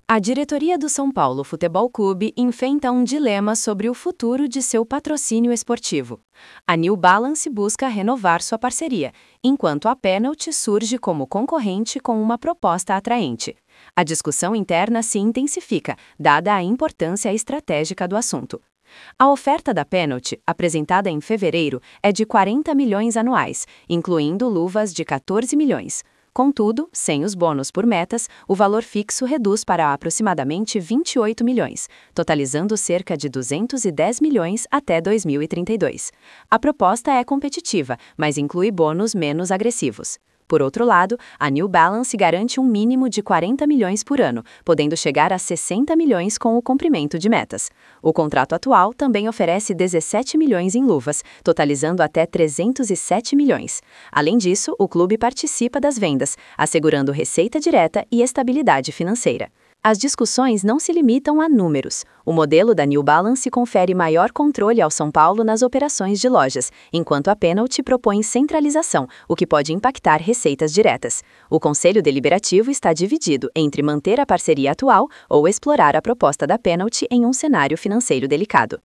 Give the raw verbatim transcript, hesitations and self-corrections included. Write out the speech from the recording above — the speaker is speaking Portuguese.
A diretoria do São Paulo Futebol Clube enfrenta um dilema sobre o futuro de seu patrocínio esportivo. A New Balance busca renovar sua parceria, enquanto a Penalty surge como concorrente com uma proposta atraente. A discussão interna se intensifica, dada a importância estratégica do assunto. A oferta da Penalty, apresentada em fevereiro, é de quarenta milhões anuais, incluindo luvas de quatorze milhões. Contudo, sem os bônus por metas, o valor fixo reduz para aproximadamente vinte e oito milhões, totalizando cerca de duzentos e dez milhões até dois mil e trinta e dois. A proposta é competitiva, mas inclui bônus menos agressivos. Por outro lado, a New Balance garante um mínimo de quarenta milhões por ano, podendo chegar a sessenta milhões com o cumprimento de metas. O contrato atual também oferece dezessete milhões em luvas, totalizando até trezentos e sete milhões. Além disso, o clube participa das vendas, assegurando receita direta e estabilidade financeira. As discussões não se limitam a números. O modelo da New Balance confere maior controle ao São Paulo nas operações de lojas, enquanto a Penalty propõe centralização, o que pode impactar receitas diretas. O Conselho Deliberativo está dividido entre manter a parceria atual ou explorar a proposta da Penalty em um cenário financeiro delicado.